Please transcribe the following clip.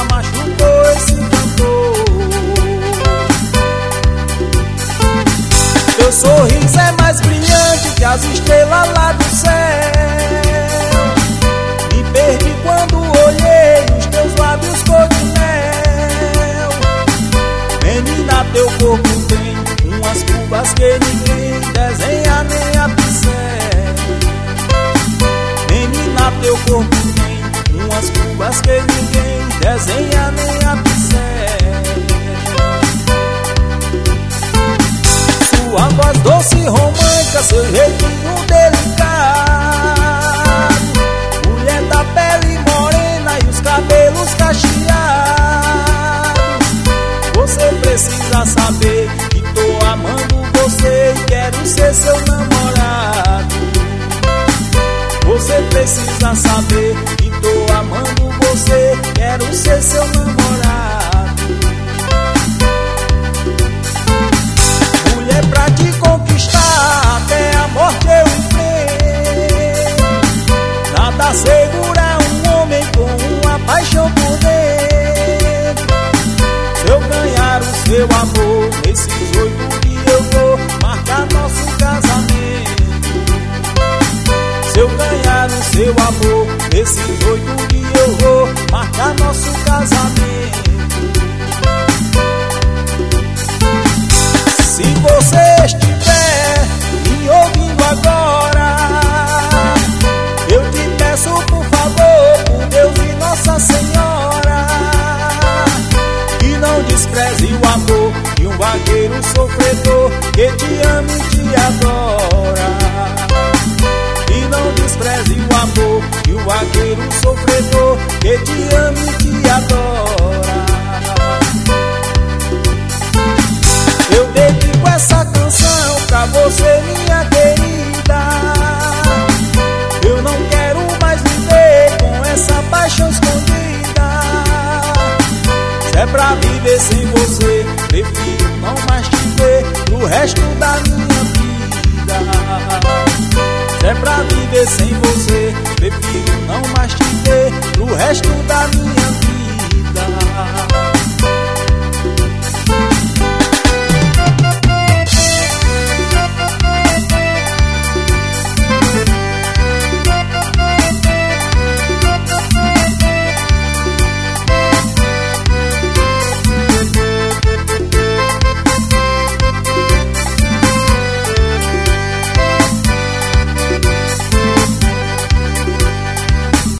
já machucou esse cantor. Teu sorriso é mais brilhante que as estrelas lá do céu. Me perdi quando olhei os teus lábios cor de mel. Menina, teu corpo tem umas curvas que ninguém desenha nem a pincel. Menina, teu corpo tem umas curvas que ninguém desenha nem a pincel. Sua voz doce e romântica, seu jeitinho delicado, mulher da pele morena e os cabelos cacheados. Você precisa saber que tô amando você e quero ser seu namorado. Você precisa saber que tô amando você, quero ser seu namorado. Mulher, pra te conquistar até a morte eu enfrento. Nada segura um homem com uma paixão por dentro. Se eu ganhar o seu amor, nesses 8 dias eu vou marcar nosso casamento. Se eu ganhar o seu amor, nesses 8 dias eu vou marcar nosso casamento. Se você estiver me ouvindo agora, eu te peço por favor, por Deus e Nossa Senhora, que não despreze o amor de um vaqueiro sofredor que te ama e te adora. Que não despreze o amor de um vaqueiro sofredor que te ama e te adora. Eu dedico essa canção pra você, minha querida. Eu não quero mais viver com essa paixão escondida. Se é pra viver sem você, prefiro não mais te ver pro resto da minha vida. Se é pra viver sem você, prefiro não mais te ver pro resto da minha vida.